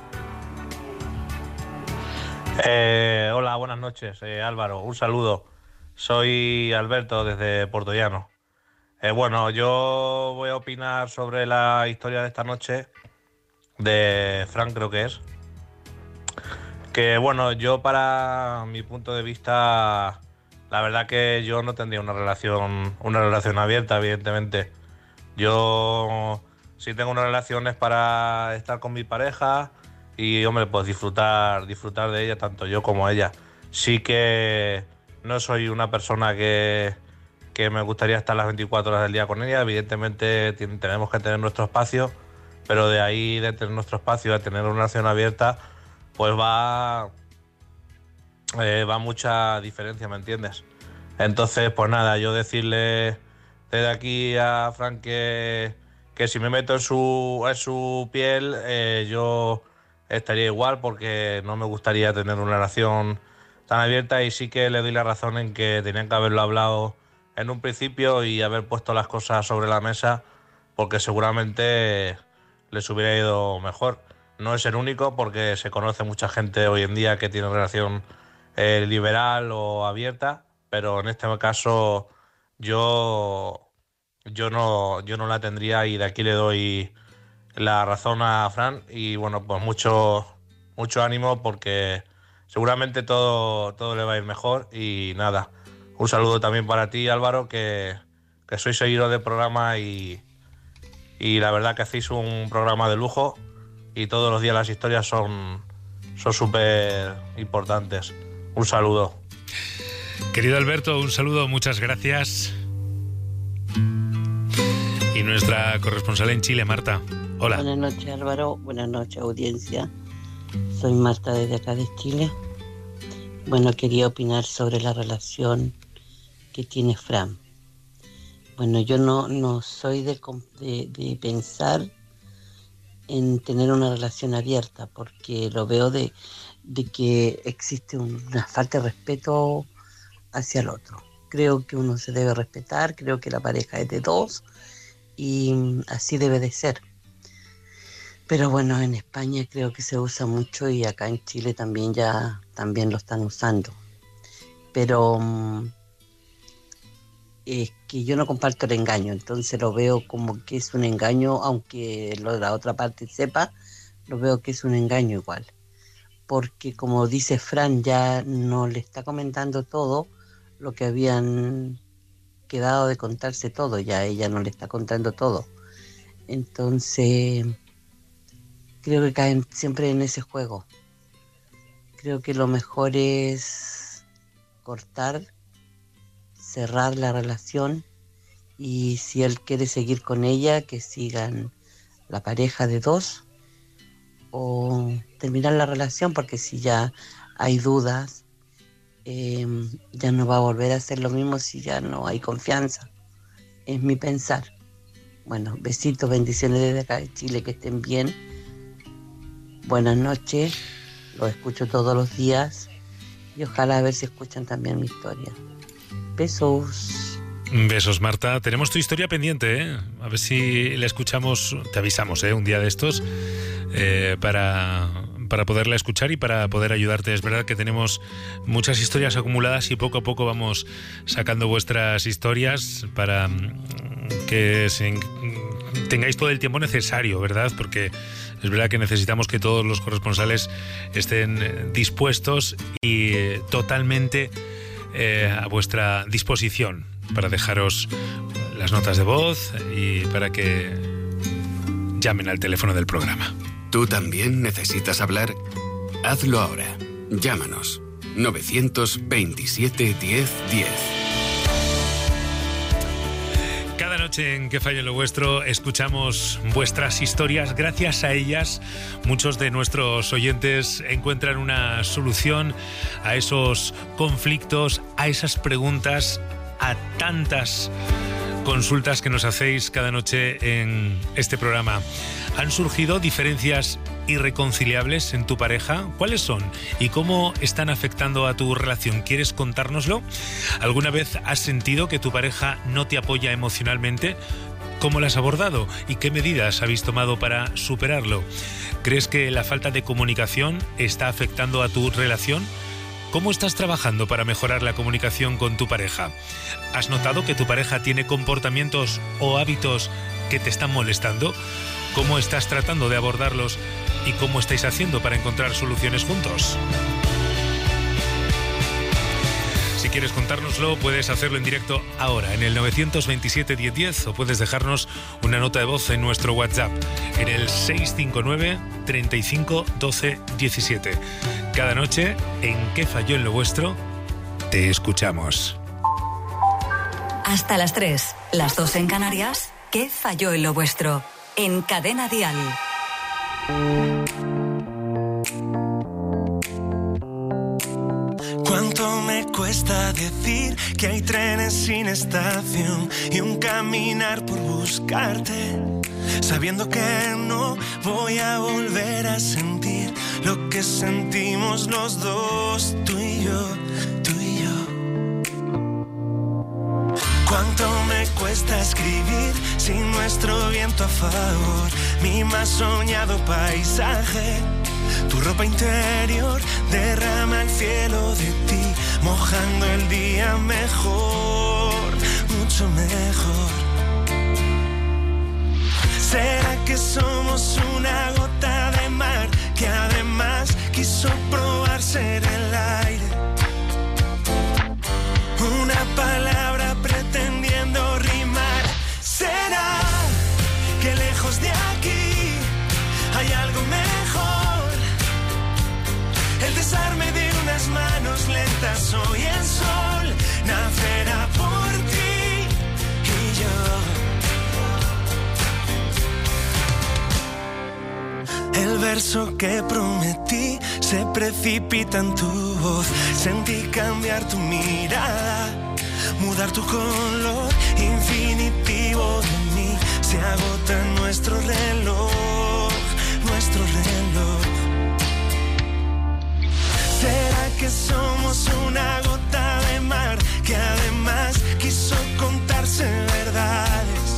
N: Eh, hola, buenas noches, eh, Álvaro, un saludo. Soy Alberto desde Puertollano. Eh, bueno, yo voy a opinar sobre la historia de esta noche de Fran, creo que es. Que bueno, yo para mi punto de vista, la verdad que yo no tendría una relación, una relación abierta, evidentemente. Yo si tengo una relación es para estar con mi pareja y, hombre, pues disfrutar, disfrutar de ella, tanto yo como ella. Sí que no soy una persona que, que me gustaría estar las veinticuatro horas del día con ella. Evidentemente tenemos que tener nuestro espacio, pero de ahí, de tener nuestro espacio a tener una relación abierta, pues va, eh, va mucha diferencia, ¿me entiendes? Entonces, pues nada, yo decirle desde aquí a Fran que, que si me meto en su, en su piel, eh, yo estaría igual, porque no me gustaría tener una relación tan abierta, y sí que le doy la razón en que tenían que haberlo hablado en un principio y haber puesto las cosas sobre la mesa, porque seguramente les hubiera ido mejor. No es el único, porque se conoce mucha gente hoy en día que tiene relación eh, liberal o abierta, pero en este caso yo, yo, no, yo no la tendría, y de aquí le doy la razón a Fran. Y bueno, pues mucho, mucho ánimo, porque seguramente todo, todo le va a ir mejor. Y nada, un saludo también para ti, Álvaro, que, que soy seguidor del programa, y, y la verdad que hacéis un programa de lujo, y todos los días las historias son son súper importantes. Un saludo.
B: Querido Alberto, un saludo, muchas gracias. Y nuestra corresponsal en Chile, Marta. Hola.
O: Buenas noches, Álvaro. Buenas noches, audiencia. Soy Marta desde acá de Chile. Bueno, quería opinar sobre la relación que tiene Fran. Bueno, yo no, no soy de, de, de pensar en tener una relación abierta, porque lo veo de, de que existe una falta de respeto hacia el otro. Creo que uno se debe respetar, creo que la pareja es de dos y así debe de ser. Pero bueno, en España creo que se usa mucho, y acá en Chile también ya también lo están usando. Pero es que yo no comparto el engaño, entonces lo veo como que es un engaño, aunque lo de la otra parte sepa, lo veo que es un engaño igual. Porque como dice Fran, ya no le está comentando todo lo que habían quedado de contarse todo, ya ella no le está contando todo. Entonces creo que caen siempre en ese juego. Creo que lo mejor es cortar, cerrar la relación, y si él quiere seguir con ella, que sigan la pareja de dos, o terminar la relación, porque si ya hay dudas, eh, ya no va a volver a hacer lo mismo si ya no hay confianza. Es mi pensar. Bueno, besitos, bendiciones desde acá de Chile, que estén bien. Buenas noches, los escucho todos los días, y ojalá a ver si escuchan también mi historia. Besos.
B: Besos, Marta. Tenemos tu historia pendiente, ¿eh? A ver si la escuchamos, te avisamos, ¿eh? Un día de estos, eh, para para poderla escuchar y para poder ayudarte. Es verdad que tenemos muchas historias acumuladas y poco a poco vamos sacando vuestras historias para que se, tengáis todo el tiempo necesario, ¿verdad? Porque es verdad que necesitamos que todos los corresponsales estén dispuestos y totalmente eh, a vuestra disposición para dejaros las notas de voz y para que llamen al teléfono del programa.
A: ¿Tú también necesitas hablar? Hazlo ahora. Llámanos. novecientos veintisiete diez diez.
B: Cada noche en Que Fallo en lo Vuestro escuchamos vuestras historias. Gracias a ellas, muchos de nuestros oyentes encuentran una solución a esos conflictos, a esas preguntas, a tantas consultas que nos hacéis cada noche en este programa. ¿Han surgido diferencias irreconciliables en tu pareja? ¿Cuáles son? ¿Y cómo están afectando a tu relación? ¿Quieres contárnoslo? ¿Alguna vez has sentido que tu pareja no te apoya emocionalmente? ¿Cómo lo has abordado? ¿Y qué medidas habéis tomado para superarlo? ¿Crees que la falta de comunicación está afectando a tu relación? ¿Cómo estás trabajando para mejorar la comunicación con tu pareja? ¿Has notado que tu pareja tiene comportamientos o hábitos que te están molestando? ¿Cómo estás tratando de abordarlos y cómo estáis haciendo para encontrar soluciones juntos? Si quieres contárnoslo, puedes hacerlo en directo ahora en el novecientos veintisiete diez diez o puedes dejarnos una nota de voz en nuestro WhatsApp en el seis cinco nueve, treinta y cinco, doce, diecisiete. Cada noche, en ¿Qué falló en lo vuestro? Te escuchamos.
H: Hasta las tres, las dos en Canarias, ¿Qué falló en lo vuestro? En Cadena Dial.
F: Cuánto me cuesta decir que hay trenes sin estación y un caminar por buscarte, sabiendo que no voy a volver a sentir lo que sentimos los dos, tú y yo, tú y yo. Cuánto me cuesta escribir sin nuestro viento a favor, mi más soñado paisaje. Tu ropa interior derrama el cielo de ti, mojando el día mejor, mucho mejor. ¿Será que somos una gota de mar que además quiso probar ser el aire? Una palabra pretendiendo rimar. ¿Será que lejos de aquí hay algo mejor? El desarme de unas manos lentas, hoy el sol nacerá por ti y yo. El verso que prometí se precipita en tu voz. Sentí cambiar tu mirada, mudar tu color infinitivo de mí. Se agota nuestro reloj, nuestro reloj. ¿Será que somos una gota de mar que además quiso contarse verdades?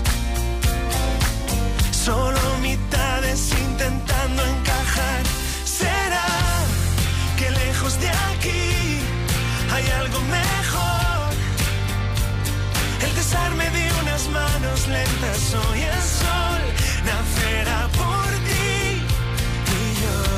F: Solo mitades intentando encajar. ¿Será que lejos de aquí hay algo mejor? El desarme de unas manos lentas, hoy el sol nacerá por ti y yo.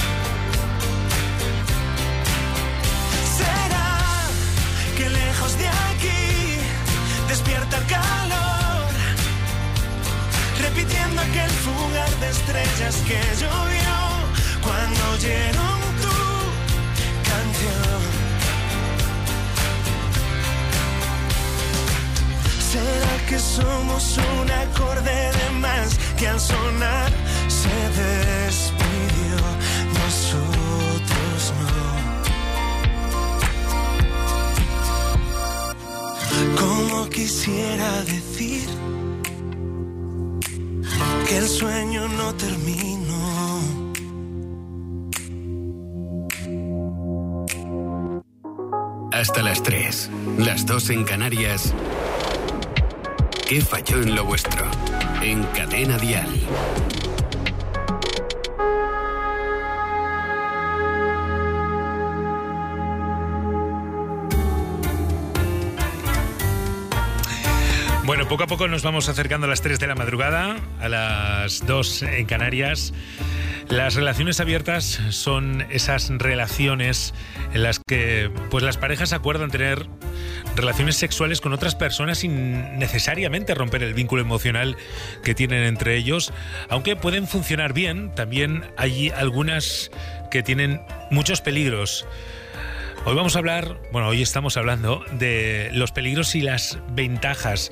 F: Que lejos de aquí despierta el calor, repitiendo aquel fugar de estrellas que llovió cuando oyeron tu canción. ¿Será que somos un acorde de más que al sonar se despidió? Nosotros no. Como quisiera decir que el sueño no terminó.
A: Hasta las tres, las dos en Canarias. ¿Qué falló en lo vuestro? En Cadena Dial.
B: Bueno, poco a poco nos vamos acercando a las tres de la madrugada, a las dos en Canarias. Las relaciones abiertas son esas relaciones en las que pues las parejas acuerdan tener relaciones sexuales con otras personas sin necesariamente romper el vínculo emocional que tienen entre ellos, aunque pueden funcionar bien. También hay algunas que tienen muchos peligros. Hoy vamos a hablar, bueno, hoy estamos hablando de los peligros y las ventajas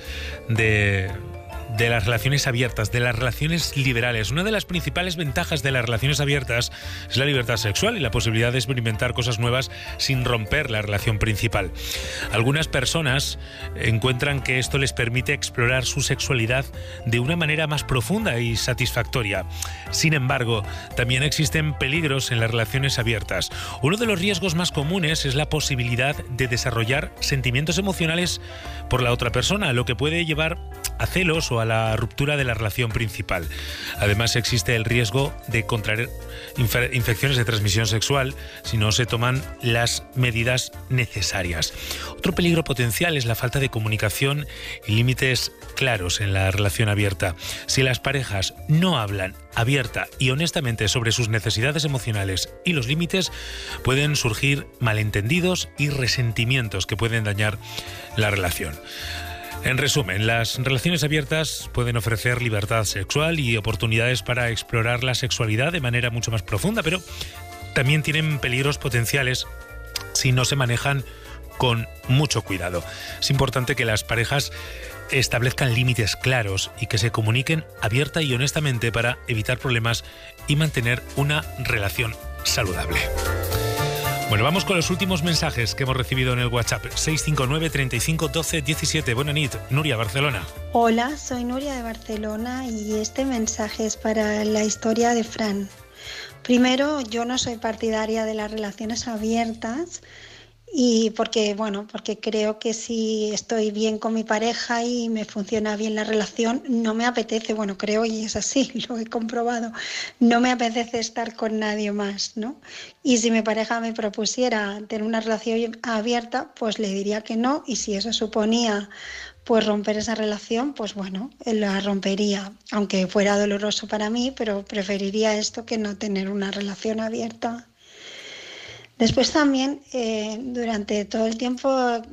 B: de, de las relaciones abiertas, de las relaciones liberales. Una de las principales ventajas de las relaciones abiertas es la libertad sexual y la posibilidad de experimentar cosas nuevas sin romper la relación principal. Algunas personas encuentran que esto les permite explorar su sexualidad de una manera más profunda y satisfactoria. Sin embargo, también existen peligros en las relaciones abiertas. Uno de los riesgos más comunes es la posibilidad de desarrollar sentimientos emocionales por la otra persona, lo que puede llevar a celos o a la ruptura de la relación principal. Además, existe el riesgo de contraer inf- infecciones de transmisión sexual si no se toman las medidas necesarias. Otro peligro potencial es la falta de comunicación y límites claros en la relación abierta. Si las parejas no hablan abierta y honestamente sobre sus necesidades emocionales y los límites, pueden surgir malentendidos y resentimientos que pueden dañar la relación. En resumen, las relaciones abiertas pueden ofrecer libertad sexual y oportunidades para explorar la sexualidad de manera mucho más profunda, pero también tienen peligros potenciales si no se manejan con mucho cuidado. Es importante que las parejas establezcan límites claros y que se comuniquen abierta y honestamente para evitar problemas y mantener una relación saludable. Bueno, vamos con los últimos mensajes que hemos recibido en el WhatsApp. seis cinco nueve, treinta y cinco, doce, diecisiete. Buena nit, Nuria, Barcelona.
P: Hola, soy Nuria de Barcelona y este mensaje es para la historia de Fran. Primero, yo no soy partidaria de las relaciones abiertas y porque, bueno, porque creo que si estoy bien con mi pareja y me funciona bien la relación, no me apetece, bueno, creo y es así, lo he comprobado, no me apetece estar con nadie más, ¿no? Y si mi pareja me propusiera tener una relación abierta, pues le diría que no, y si eso suponía pues romper esa relación, pues bueno, la rompería, aunque fuera doloroso para mí, pero preferiría esto que no tener una relación abierta. Después también, eh, durante todo el tiempo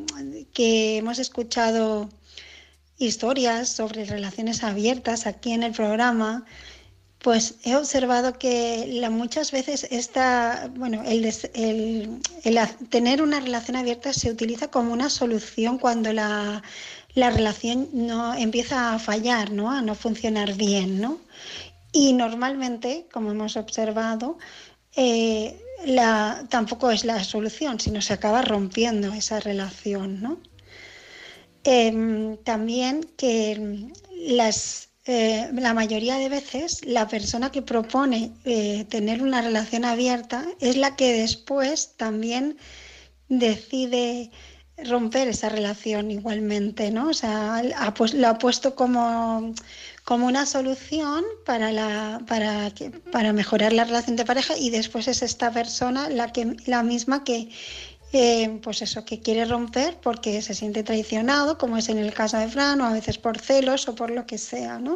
P: que hemos escuchado historias sobre relaciones abiertas aquí en el programa, pues he observado que la, muchas veces esta, bueno, el, des, el, el tener una relación abierta se utiliza como una solución cuando la, la relación no empieza a fallar, ¿no? A no funcionar bien, ¿no? Y normalmente, como hemos observado, eh, La, tampoco es la solución, sino se acaba rompiendo esa relación, ¿no? Eh, también que las, eh, la mayoría de veces la persona que propone eh, tener una relación abierta es la que después también decide romper esa relación igualmente, ¿no? O sea, ha, pues, lo ha puesto como, como una solución para, la, para, que, para mejorar la relación de pareja y después es esta persona la, que, la misma que, eh, pues eso, que quiere romper porque se siente traicionado, como es en el caso de Fran, o a veces por celos o por lo que sea, ¿no?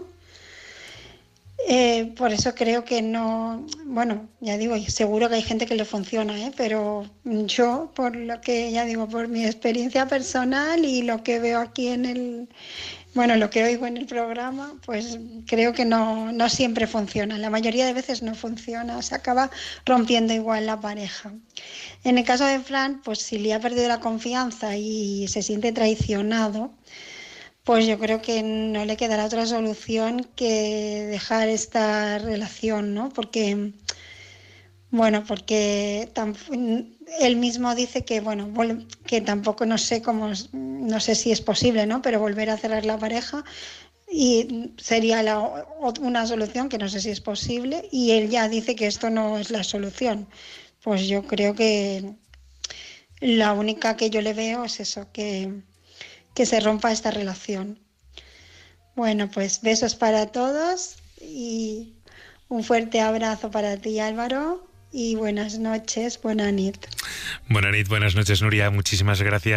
P: Eh, por eso creo que no, bueno, ya digo, seguro que hay gente que le funciona, ¿eh? Pero yo, por lo que ya digo, por mi experiencia personal y lo que veo aquí en el, bueno, lo que oigo en el programa, pues creo que no, no siempre funciona, la mayoría de veces no funciona, se acaba rompiendo igual la pareja. En el caso de Fran, pues si le ha perdido la confianza y se siente traicionado, pues yo creo que no le quedará otra solución que dejar esta relación, ¿no? Porque, bueno, porque él mismo dice que, bueno, que tampoco no sé cómo, no sé si es posible, ¿no? Pero volver a cerrar la pareja y sería la, una solución que no sé si es posible y él ya dice que esto no es la solución. Pues yo creo que la única que yo le veo es eso, que... que se rompa esta relación. Bueno, pues besos para todos y un fuerte abrazo para ti, Álvaro, y buenas noches, buena nit.
B: Buena nit, buenas noches, Nuria, muchísimas gracias.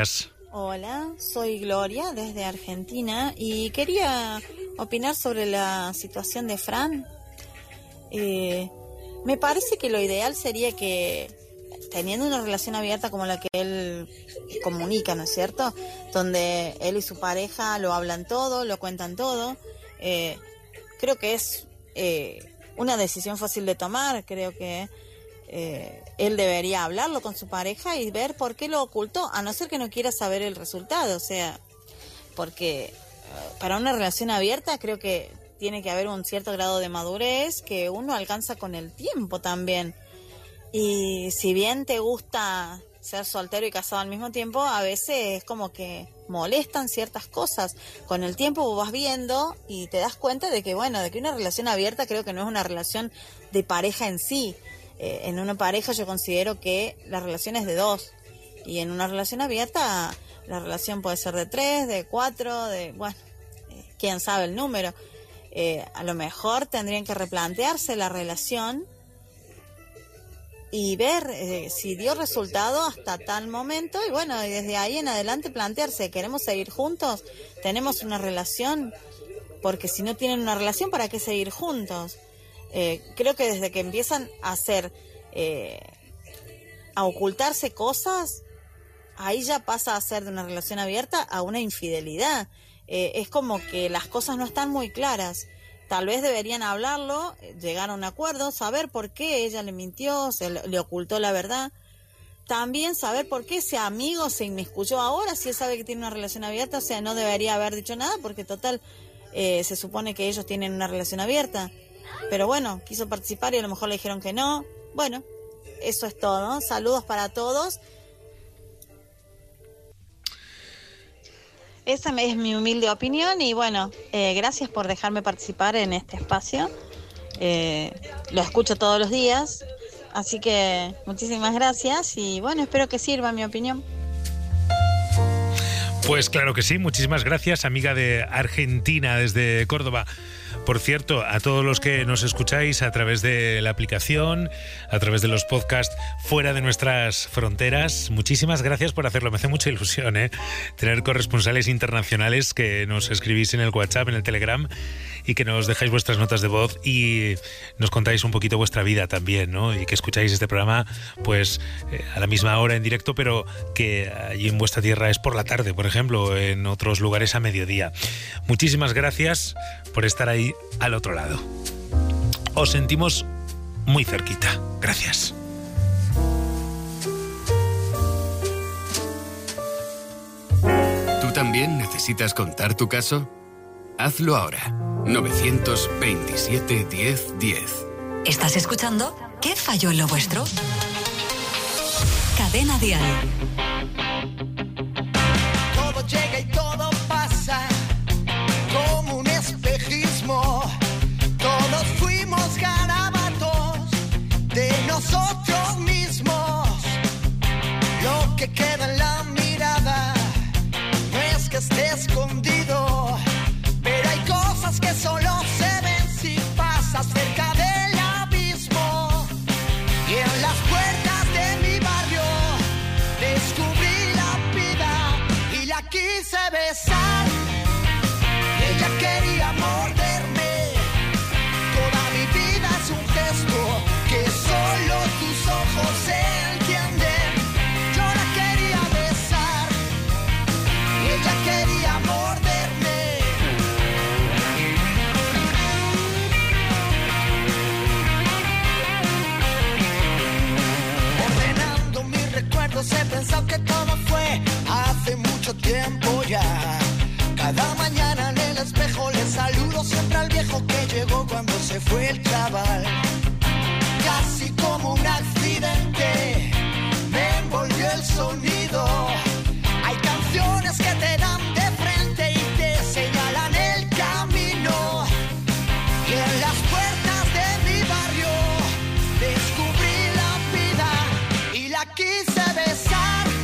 Q: Hola, soy Gloria desde Argentina y quería opinar sobre la situación de Fran. Eh, me parece que lo ideal sería que, teniendo una relación abierta como la que él comunica, ¿no es cierto?, donde él y su pareja lo hablan todo, lo cuentan todo, eh, creo que es eh, una decisión fácil de tomar. Creo que Eh, él debería hablarlo con su pareja y ver por qué lo ocultó, a no ser que no quiera saber el resultado. O sea, porque uh, para una relación abierta creo que tiene que haber un cierto grado de madurez que uno alcanza con el tiempo también. Y si bien te gusta ser soltero y casado al mismo tiempo, a veces es como que molestan ciertas cosas. Con el tiempo vos vas viendo y te das cuenta de que, bueno, de que una relación abierta creo que no es una relación de pareja en sí. Eh, en una pareja yo considero que la relación es de dos, y en una relación abierta la relación puede ser de tres, de cuatro, de, bueno, eh, quién sabe el número. Eh, a lo mejor tendrían que replantearse la relación y ver eh, si dio resultado hasta tal momento, y bueno, y desde ahí en adelante plantearse, ¿queremos seguir juntos? ¿Tenemos una relación? Porque si no tienen una relación, ¿para qué seguir juntos? Eh, creo que desde que empiezan a hacer, eh, a ocultarse cosas, ahí ya pasa a ser de una relación abierta a una infidelidad. Eh, es como que las cosas no están muy claras. Tal vez deberían hablarlo, llegar a un acuerdo, saber por qué ella le mintió, se le, le ocultó la verdad. También saber por qué ese amigo se inmiscuyó ahora, si él sabe que tiene una relación abierta. O sea, no debería haber dicho nada, porque total, eh, se supone que ellos tienen una relación abierta. Pero bueno, quiso participar y a lo mejor le dijeron que no. Bueno, eso es todo, ¿no? Saludos para todos. Esa es mi humilde opinión y bueno, eh, gracias por dejarme participar en este espacio. Eh, lo escucho todos los días, así que muchísimas gracias y bueno, espero que sirva mi opinión.
B: Pues claro que sí, muchísimas gracias, amiga de Argentina desde Córdoba. Por cierto, a todos los que nos escucháis a través de la aplicación, a través de los podcasts fuera de nuestras fronteras, muchísimas gracias por hacerlo. Me hace mucha ilusión, ¿eh? Tener corresponsales internacionales que nos escribís en el WhatsApp, en el Telegram, y que nos dejáis vuestras notas de voz y nos contáis un poquito vuestra vida también, ¿no? Y que escucháis este programa pues eh, a la misma hora en directo, pero que allí en vuestra tierra es por la tarde, por ejemplo, en otros lugares a mediodía. Muchísimas gracias por estar ahí al otro lado. Os sentimos muy cerquita. Gracias.
A: ¿Tú también necesitas contar tu caso? Hazlo ahora. nueve veintisiete, diez, diez.
H: ¿Estás escuchando? ¿Qué falló en lo vuestro? Cadena Dial.
F: Todo llega y todo pasa como un espejismo. Todos fuimos garabatos de nosotros mismos. Lo que queda en la mirada no es que esté escondido, pero hay cosas que solo se ven si pasas cerca del abismo. Y en las puertas de mi barrio descubrí la vida y la quise besar. Y ella quería morderme. Toda mi vida es un gesto que solo tus ojos entienden. Yo la quería besar y ella quería morderme. Ordenando mis recuerdos he pensado que todo fue hace mucho tiempo ya. Cada mañana en el espejo le saludo siempre al viejo que llegó cuando se fue el chaval. Casi como un accidente me envolvió el sonido. Hay canciones que te dan de frente y te señalan el camino. Y en las puertas de mi barrio descubrí la vida y la quise besar.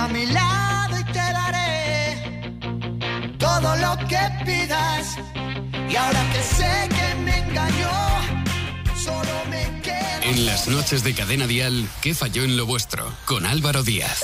F: a mi lado y te daré todo lo que pidas. Y ahora que sé que me engañó, solo me queda...
A: En las noches de Cadena Dial, ¿qué falló en lo vuestro? Con Álvaro Díaz.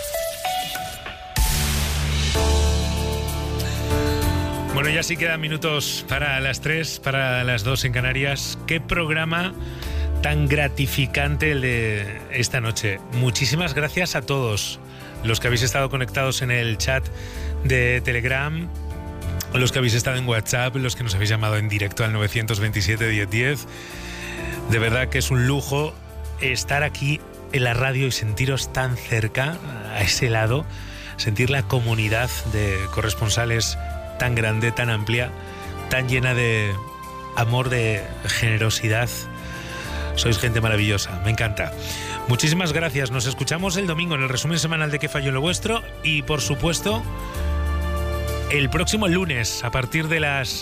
B: Bueno, ya sí quedan minutos para las tres, para las dos en Canarias. ¿Qué programa tan gratificante el de esta noche? Muchísimas gracias a todos los que habéis estado conectados en el chat de Telegram, los que habéis estado en WhatsApp, los que nos habéis llamado en directo al nueve dos siete, diez diez. De verdad que es un lujo estar aquí en la radio y sentiros tan cerca, a ese lado, sentir la comunidad de corresponsales tan grande, tan amplia, tan llena de amor, de generosidad. Sois gente maravillosa, me encanta. Muchísimas gracias, nos escuchamos el domingo en el resumen semanal de ¿Qué falló en lo vuestro? Y por supuesto, el próximo lunes a partir de las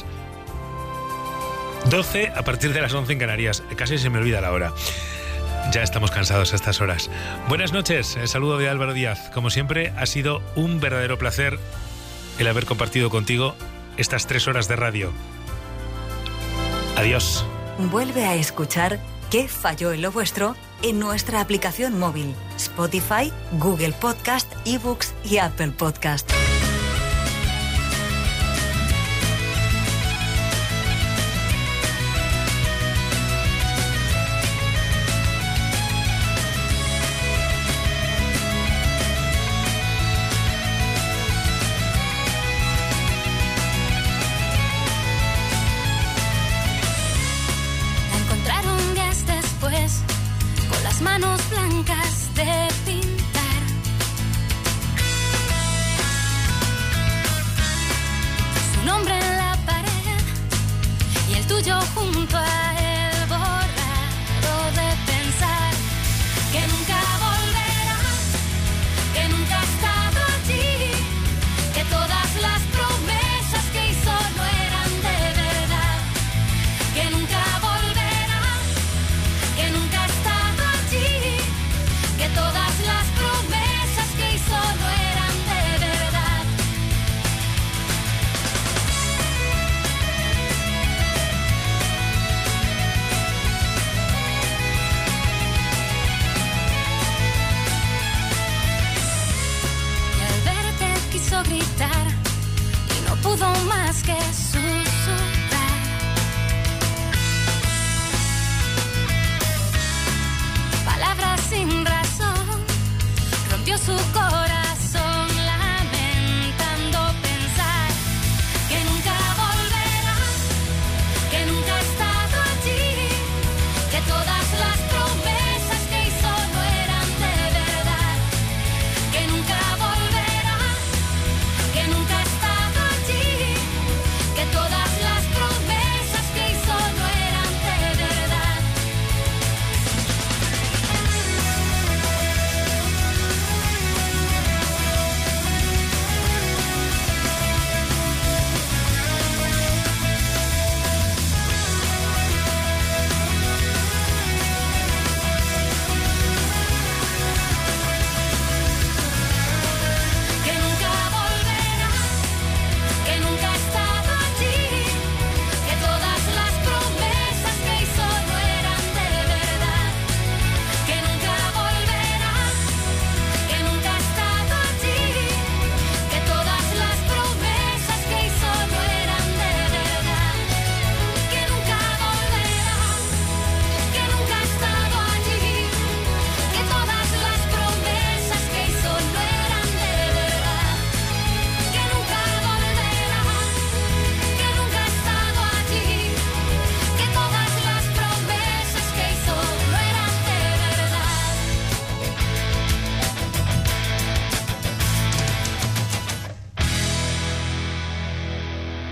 B: doce, a partir de las once en Canarias. Casi se me olvida la hora. Ya estamos cansados a estas horas. Buenas noches, el saludo de Álvaro Díaz. Como siempre, ha sido un verdadero placer el haber compartido contigo estas tres horas de radio. Adiós.
H: Vuelve a escuchar ¿Qué falló en lo vuestro? En nuestra aplicación móvil, Spotify, Google Podcast, eBooks y Apple Podcast.
G: Manos blancas de pintar. Su nombre en la pared y el tuyo junto a él, borrado de pensar que nunca volverá, que nunca ha estado allí, que todas las promesas que hizo no eran de verdad, que nunca volverá, que nunca ha estado, que todas las promesas que hizo no eran de verdad. Y al verte quiso gritar y no pudo más que su